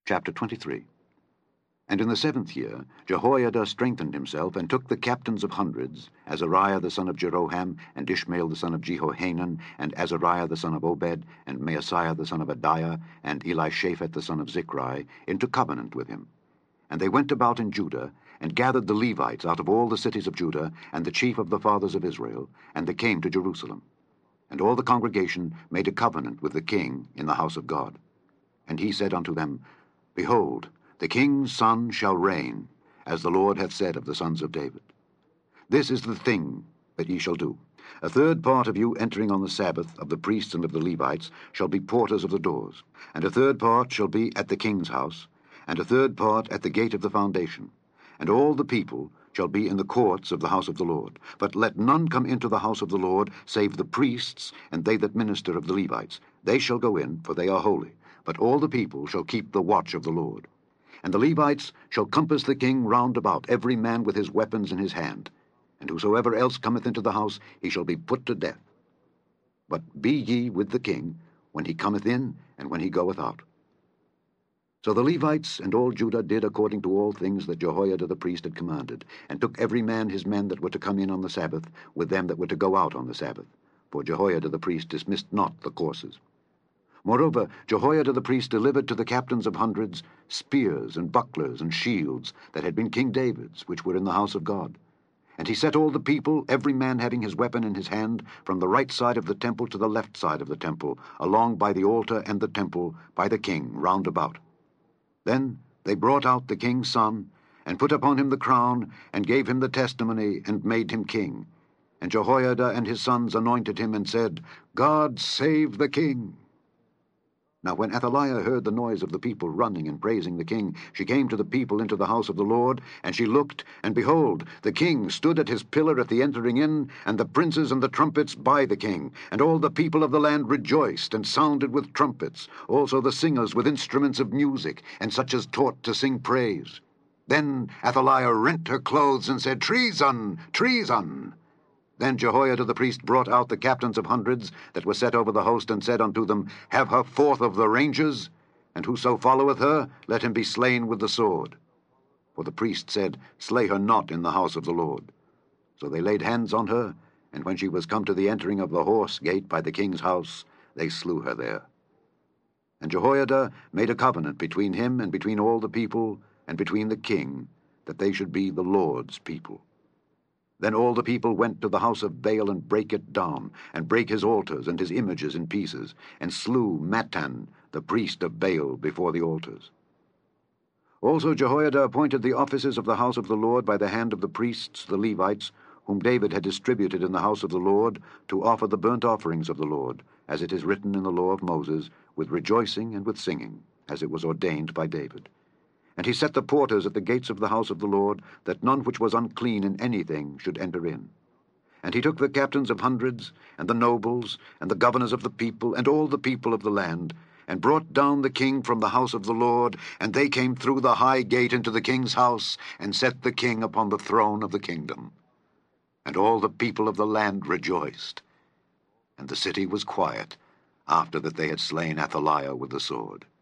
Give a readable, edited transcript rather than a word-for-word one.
Chapter 23. And in the 7th year Jehoiada strengthened himself, and took the captains of hundreds, Azariah the son of Jeroham, and Ishmael the son of Jehohanan, and Azariah the son of Obed, and Maaseiah the son of Adiah, and Elishaphat the son of Zichri, into covenant with him. And they went about in Judah, and gathered the Levites out of all the cities of Judah, and the chief of the fathers of Israel, and they came to Jerusalem. And all the congregation made a covenant with the king in the house of God. And he said unto them, Behold, the king's son shall reign, as the Lord hath said of the sons of David. This is the thing that ye shall do. A third part of you entering on the Sabbath, of the priests and of the Levites, shall be porters of the doors, and a third part shall be at the king's house, and a third part at the gate of the foundation. And all the people shall be in the courts of the house of the Lord. But let none come into the house of the Lord, save the priests, and they that minister of the Levites. They shall go in, for they are holy. But all the people shall keep the watch of the Lord. And the Levites shall compass the king round about, every man with his weapons in his hand. And whosoever else cometh into the house, he shall be put to death. But be ye with the king, when he cometh in, and when he goeth out. So the Levites and all Judah did according to all things that Jehoiada the priest had commanded, and took every man his men that were to come in on the Sabbath, with them that were to go out on the Sabbath. For Jehoiada the priest dismissed not the courses. Moreover, Jehoiada the priest delivered to the captains of hundreds spears and bucklers and shields that had been King David's, which were in the house of God. And he set all the people, every man having his weapon in his hand, from the right side of the temple to the left side of the temple, along by the altar and the temple, by the king round about. Then they brought out the king's son, and put upon him the crown, and gave him the testimony, and made him king. And Jehoiada and his sons anointed him, and said, God save the king. Now when Athaliah heard the noise of the people running and praising the king, she came to the people into the house of the Lord, and she looked, and behold, the king stood at his pillar at the entering in, and the princes and the trumpets by the king. And all the people of the land rejoiced, and sounded with trumpets, also the singers with instruments of music, and such as taught to sing praise. Then Athaliah rent her clothes, and said, Treason! Treason! Then Jehoiada the priest brought out the captains of hundreds that were set over the host, and said unto them, Have her forth of the ranges, and whoso followeth her, let him be slain with the sword. For the priest said, Slay her not in the house of the Lord. So they laid hands on her, and when she was come to the entering of the horse gate by the king's house, they slew her there. And Jehoiada made a covenant between him and between all the people, and between the king, that they should be the Lord's people. Then all the people went to the house of Baal, and brake it down, and brake his altars and his images in pieces, and slew Mattan, the priest of Baal, before the altars. Also Jehoiada appointed the offices of the house of the Lord by the hand of the priests, the Levites, whom David had distributed in the house of the Lord, to offer the burnt offerings of the Lord, as it is written in the law of Moses, with rejoicing and with singing, as it was ordained by David. And he set the porters at the gates of the house of the Lord, that none which was unclean in anything should enter in. And he took the captains of hundreds, and the nobles, and the governors of the people, and all the people of the land, and brought down the king from the house of the Lord, and they came through the high gate into the king's house, and set the king upon the throne of the kingdom. And all the people of the land rejoiced. And the city was quiet, after that they had slain Athaliah with the sword.